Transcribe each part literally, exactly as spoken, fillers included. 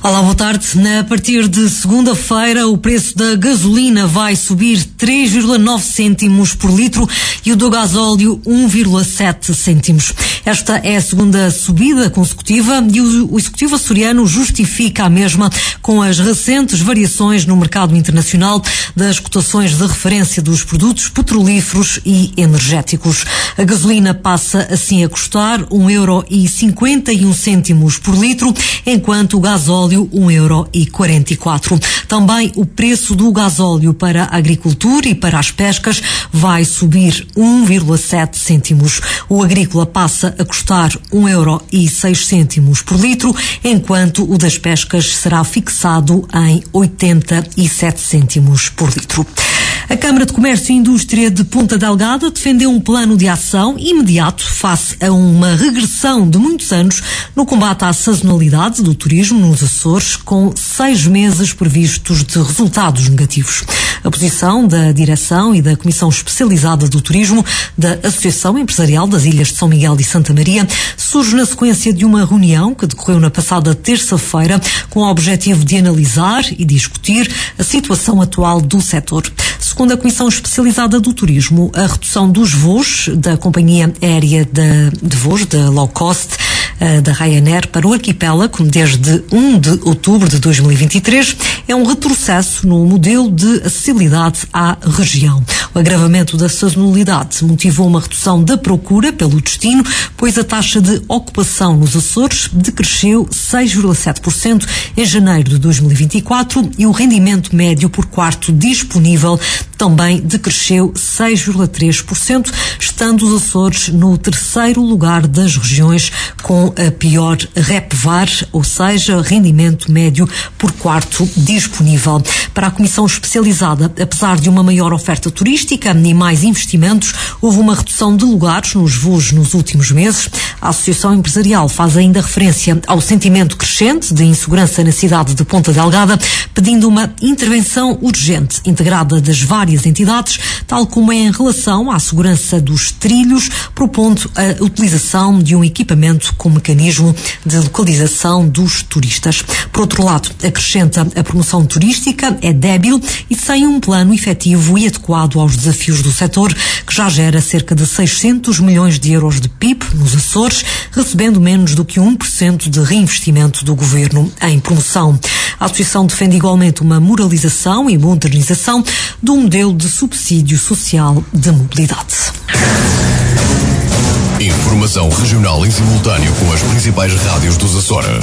Olá, boa tarde. A partir de segunda-feira, o preço da gasolina vai subir três vírgula nove cêntimos por litro e o do gasóleo um vírgula sete cêntimos. Esta é a segunda subida consecutiva e o, o executivo açoriano justifica a mesma com as recentes variações no mercado internacional das cotações de referência dos produtos petrolíferos e energéticos. A gasolina passa assim a custar um euro e cinquenta e um cêntimos por litro, enquanto o gasóleo um euro e quarenta e quatro. Também o preço do gasóleo para a agricultura e para as pescas vai subir um vírgula sete cêntimos. O agrícola passa a custar um euro e seis cêntimos por litro, enquanto o das pescas será fixado em oitenta e sete cêntimos por litro. A Câmara de Comércio e Indústria de Ponta Delgada defendeu um plano de ação imediato face a uma regressão de muitos anos no combate à sazonalidade do turismo nos Açores, com seis meses previstos de resultados negativos. A posição da direção e da Comissão Especializada do Turismo da Associação Empresarial das Ilhas de São Miguel e Santa Maria surge na sequência de uma reunião que decorreu na passada terça-feira com o objetivo de analisar e discutir a situação atual do setor. Segundo a Comissão Especializada do Turismo, a redução dos voos da companhia aérea de, de voos da low cost uh, da Ryanair para o arquipélago desde um de outubro de dois mil e vinte e três é um retrocesso no modelo de acessibilidade à região. O agravamento da sazonalidade motivou uma redução da procura pelo destino, pois a taxa de ocupação nos Açores decresceu seis vírgula sete por cento em janeiro de dois mil e vinte e quatro e o rendimento médio por quarto disponível também decresceu seis vírgula três por cento, estando os Açores no terceiro lugar das regiões com a pior R E P V A R, ou seja, rendimento médio por quarto disponível. Para a Comissão Especializada, apesar de uma maior oferta turística e mais investimentos, houve uma redução de lugares nos voos nos últimos meses. A Associação Empresarial faz ainda referência ao sentimento crescente de insegurança na cidade de Ponta Delgada, pedindo uma intervenção urgente, integrada das várias entidades, tal como é em relação à segurança dos trilhos, propondo a utilização de um equipamento com mecanismo de localização dos turistas. Por outro lado, acrescenta a promoção turística é débil e sem um plano efetivo e adequado aos desafios do setor, que já gera cerca de seiscentos milhões de euros de P I B nos Açores, recebendo menos do que um por cento de reinvestimento do governo em promoção. A Associação defende igualmente uma moralização e modernização do modelo de subsídio social de mobilidade. Informação regional em simultâneo com as principais rádios dos Açores.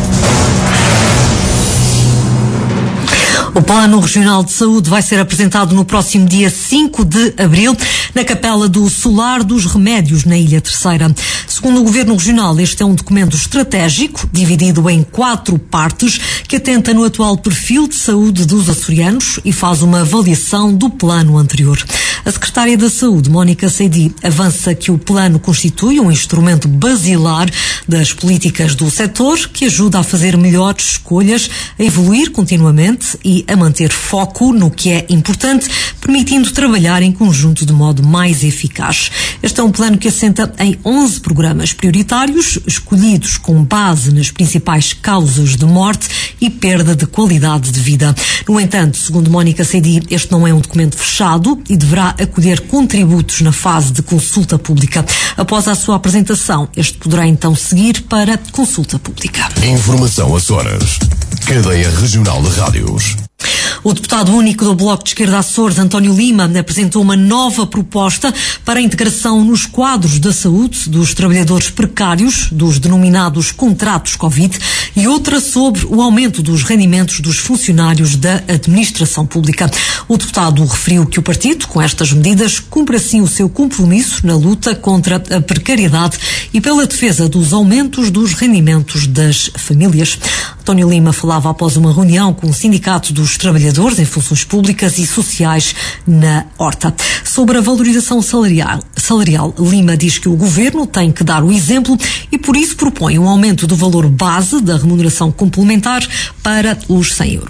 O Plano Regional de Saúde vai ser apresentado no próximo dia cinco de abril na Capela do Solar dos Remédios, na Ilha Terceira. Segundo o Governo Regional, este é um documento estratégico, dividido em quatro partes, que atenta no atual perfil de saúde dos açorianos e faz uma avaliação do plano anterior. A Secretária da Saúde, Mónica Seidi, avança que o plano constitui um instrumento basilar das políticas do setor que ajuda a fazer melhores escolhas, a evoluir continuamente e a manter foco no que é importante, permitindo trabalhar em conjunto de modo mais eficaz. Este é um plano que assenta em onze programas prioritários, escolhidos com base nas principais causas de morte e perda de qualidade de vida. No entanto, segundo Mónica Seidi, este não é um documento fechado e deverá acolher contributos na fase de consulta pública. Após a sua apresentação, este poderá então seguir para consulta pública. Informação Açores. Cadeia Regional de Rádios. O deputado único do Bloco de Esquerda Açores, António Lima, apresentou uma nova proposta para a integração nos quadros da saúde dos trabalhadores precários, dos denominados contratos Covid, e outra sobre o aumento dos rendimentos dos funcionários da administração pública. O deputado referiu que o partido, com estas medidas, cumpre assim o seu compromisso na luta contra a precariedade e pela defesa dos aumentos dos rendimentos das famílias. António Lima falava após uma reunião com o Sindicato dos Trabalhadores em Funções Públicas e Sociais na Horta. Sobre a valorização salarial, salarial, Lima diz que o Governo tem que dar o exemplo e por isso propõe um aumento do valor base da remuneração complementar para os cem euros.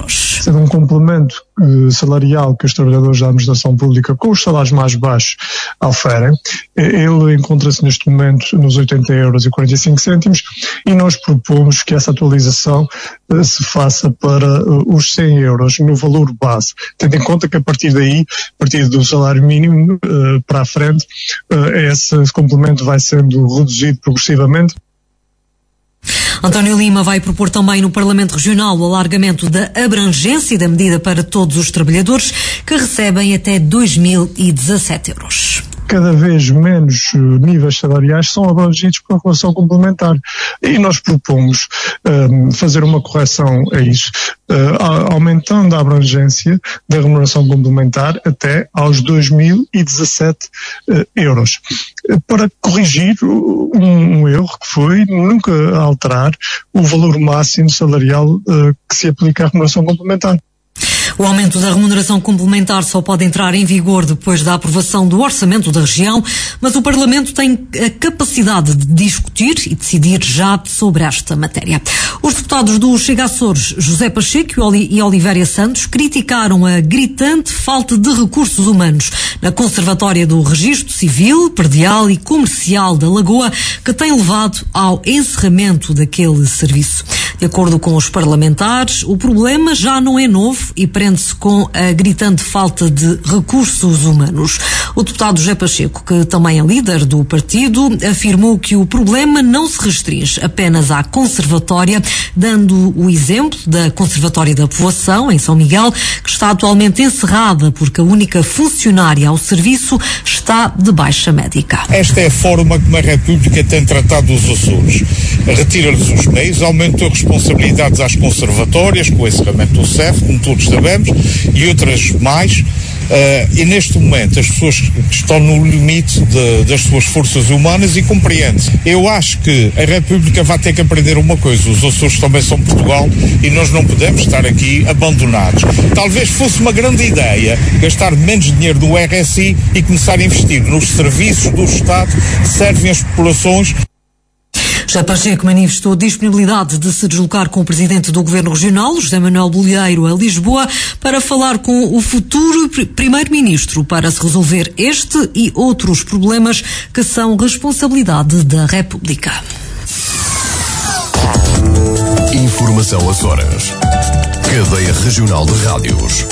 sendo um complemento uh, salarial que os trabalhadores da administração pública com os salários mais baixos oferem. Ele encontra-se neste momento nos oitenta euros e quarenta e cinco cêntimos e nós propomos que essa atualização uh, se faça para uh, os cem euros no valor base, tendo em conta que a partir daí, a partir do salário mínimo uh, para a frente, uh, esse, esse complemento vai sendo reduzido progressivamente. António Lima vai propor também no Parlamento Regional o alargamento da abrangência da medida para todos os trabalhadores que recebem até dois mil e dezassete euros. Cada vez menos níveis salariais são abrangidos pela relação complementar e nós propomos um, fazer uma correção a isso, uh, aumentando a abrangência da remuneração complementar até aos dois mil e dezassete uh, euros, para corrigir um, um erro que foi nunca alterar o valor máximo salarial uh, que se aplica à remuneração complementar. O aumento da remuneração complementar só pode entrar em vigor depois da aprovação do orçamento da região, mas o Parlamento tem a capacidade de discutir e decidir já sobre esta matéria. Os deputados do Chega Açores, José Pacheco e Olivéria Santos, criticaram a gritante falta de recursos humanos na Conservatória do Registro Civil, Predial e Comercial da Lagoa, que tem levado ao encerramento daquele serviço. De acordo com os parlamentares, o problema já não é novo e prende-se com a gritante falta de recursos humanos. O deputado José Pacheco, que também é líder do partido, afirmou que o problema não se restringe apenas à Conservatória, dando o exemplo da Conservatória da Povoação, em São Miguel, que está atualmente encerrada porque a única funcionária ao serviço está de baixa médica. Esta é a forma como a República tem tratado os Açores. Retira-lhes os meios, aumentou responsabilidades às conservatórias, com o encerramento do C E F, como todos sabemos, e outras mais, uh, e neste momento as pessoas estão no limite de, das suas forças humanas e compreende-se. Eu acho que a República vai ter que aprender uma coisa: os Açores também são Portugal e nós não podemos estar aqui abandonados. Talvez fosse uma grande ideia gastar menos dinheiro do R S I e começar a investir nos serviços do Estado que servem às populações. José Pacheco manifestou disponibilidade de se deslocar com o presidente do Governo Regional, José Manuel Bolieiro, a Lisboa, para falar com o futuro primeiro-ministro para se resolver este e outros problemas que são responsabilidade da República. Informação Açores. Cadeia Regional de Rádios.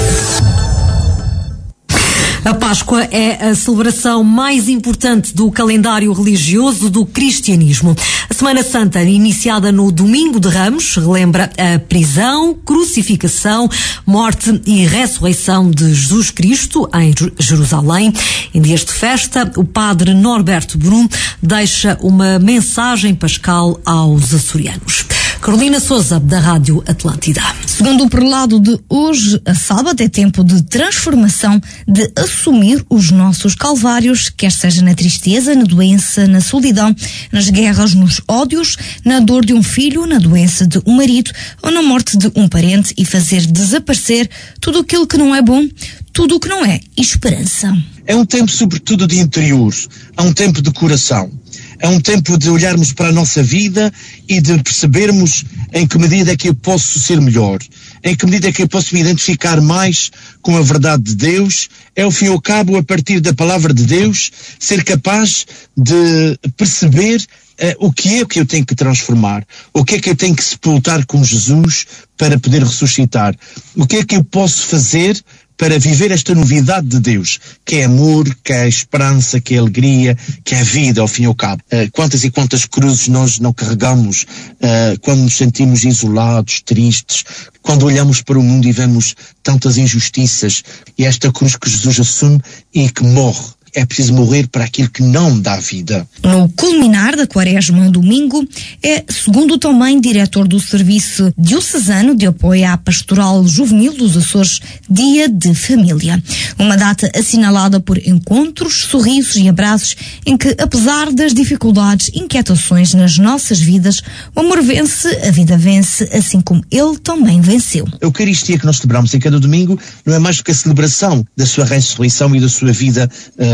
A Páscoa é a celebração mais importante do calendário religioso do cristianismo. A Semana Santa, iniciada no Domingo de Ramos, relembra a prisão, crucificação, morte e ressurreição de Jesus Cristo em Jerusalém. Em dias de festa, o padre Norberto Brum deixa uma mensagem pascal aos açorianos. Carolina Sousa, da Rádio Atlântida. Segundo o prelado de hoje, a sábado é tempo de transformação, de assumir os nossos calvários, quer seja na tristeza, na doença, na solidão, nas guerras, nos ódios, na dor de um filho, na doença de um marido ou na morte de um parente, e fazer desaparecer tudo aquilo que não é bom, tudo o que não é esperança. É um tempo sobretudo de interior, é um tempo de coração. É um tempo de olharmos para a nossa vida e de percebermos em que medida é que eu posso ser melhor, em que medida é que eu posso me identificar mais com a verdade de Deus. É, ao fim e ao cabo, a partir da palavra de Deus, ser capaz de perceber uh, o que é que eu tenho que transformar, o que é que eu tenho que sepultar com Jesus para poder ressuscitar, o que é que eu posso fazer para viver esta novidade de Deus, que é amor, que é esperança, que é alegria, que é vida, ao fim e ao cabo. Uh, quantas e quantas cruzes nós não carregamos uh, quando nos sentimos isolados, tristes, quando olhamos para o mundo e vemos tantas injustiças, e esta cruz que Jesus assume e que morre. É preciso morrer para aquilo que não dá vida. No culminar da quaresma, domingo, é, segundo também diretor do Serviço Diocesano de Apoio à Pastoral Juvenil dos Açores, Dia de Família. Uma data assinalada por encontros, sorrisos e abraços, em que, apesar das dificuldades e inquietações nas nossas vidas, o amor vence, a vida vence, assim como ele também venceu. A Eucaristia que nós celebramos em cada domingo não é mais do que a celebração da sua ressurreição e da sua vida uh,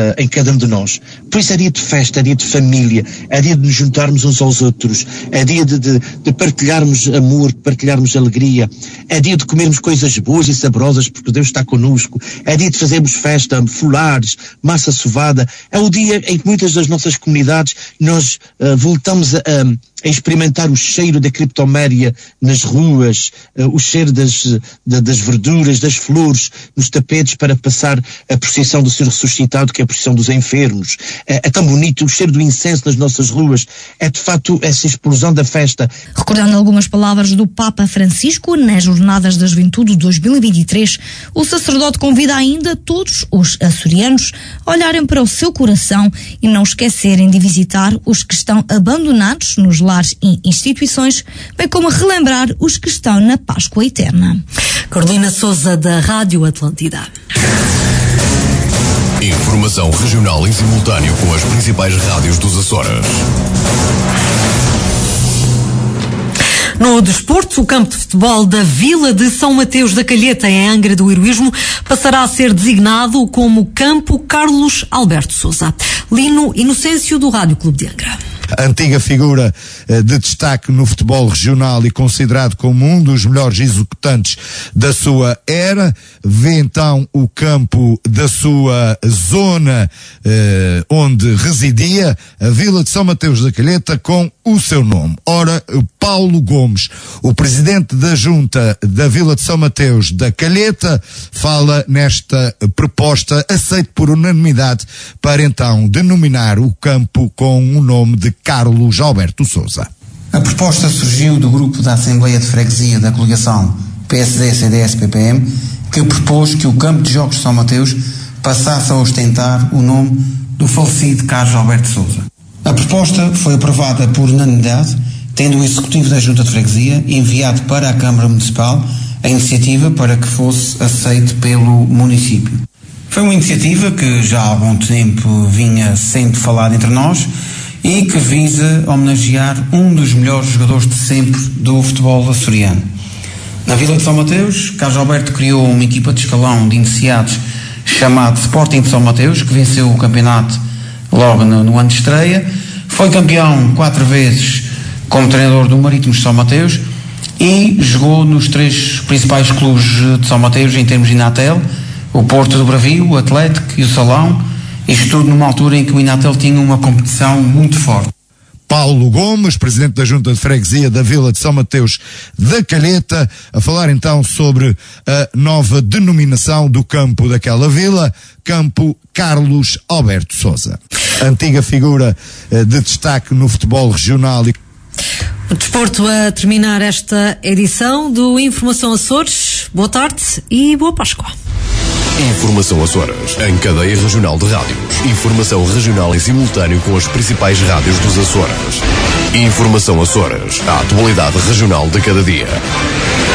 em cada um de nós. Por isso é dia de festa, é dia de família, é dia de nos juntarmos uns aos outros, é dia de, de, de partilharmos amor, de partilharmos alegria, é dia de comermos coisas boas e saborosas porque Deus está connosco, é dia de fazermos festa, folares, massa sovada, é o dia em que muitas das nossas comunidades nós uh, voltamos a, a experimentar o cheiro da criptoméria nas ruas, uh, o cheiro das, de, das verduras, das flores, nos tapetes para passar a procissão do Senhor ressuscitado, que é a procissão dos enfermos. É, é tão bonito o cheiro do incenso nas nossas ruas, é de facto essa explosão da festa. Recordando algumas palavras do Papa Francisco nas Jornadas da Juventude de dois mil e vinte e três, o sacerdote convida ainda todos os açorianos a olharem para o seu coração e não esquecerem de visitar os que estão abandonados nos lares e instituições, bem como relembrar os que estão na Páscoa Eterna. Carolina Souza, da Rádio Atlântida. Informação regional em simultâneo com as principais rádios dos Açores. No desporto, o campo de futebol da Vila de São Mateus da Calheta, em Angra do Heroísmo, passará a ser designado como Campo Carlos Alberto Sousa. Lino Inocêncio, do Rádio Clube de Angra. Antiga figura de destaque no futebol regional e considerado como um dos melhores executantes da sua era, vê então o campo da sua zona eh, onde residia, a Vila de São Mateus da Calheta, com o seu nome. Ora, Paulo Gomes, o presidente da Junta da Vila de São Mateus da Calheta, fala nesta proposta, aceita por unanimidade, para então denominar o campo com o nome de Carlos Alberto Sousa. A proposta surgiu do grupo da Assembleia de Freguesia da coligação P S D C D S P P M, que propôs que o campo de jogos de São Mateus passasse a ostentar o nome do falecido Carlos Alberto Sousa. A proposta foi aprovada por unanimidade, tendo o Executivo da Junta de Freguesia enviado para a Câmara Municipal a iniciativa para que fosse aceite pelo município. Foi uma iniciativa que já há algum tempo vinha sendo falada entre nós e que visa homenagear um dos melhores jogadores de sempre do futebol açoriano. Na Vila de São Mateus, Carlos Alberto criou uma equipa de escalão de iniciados chamado Sporting de São Mateus, que venceu o campeonato logo no, no ano de estreia. Foi campeão quatro vezes como treinador do Marítimo de São Mateus e jogou nos três principais clubes de São Mateus em termos de Inatel, o Porto do Bravio, o Atlético e o Salão. Isto tudo numa altura em que o Inatel tinha uma competição muito forte. Paulo Gomes, presidente da Junta de Freguesia da Vila de São Mateus da Calheta, a falar então sobre a nova denominação do campo daquela vila, Campo Carlos Alberto Sousa. Antiga figura eh, de destaque no futebol regional. E o desporto a terminar esta edição do Informação Açores. Boa tarde e boa Páscoa. Informação Açores, em cadeia regional de rádios. Informação regional em simultâneo com as principais rádios dos Açores. Informação Açores, a atualidade regional de cada dia.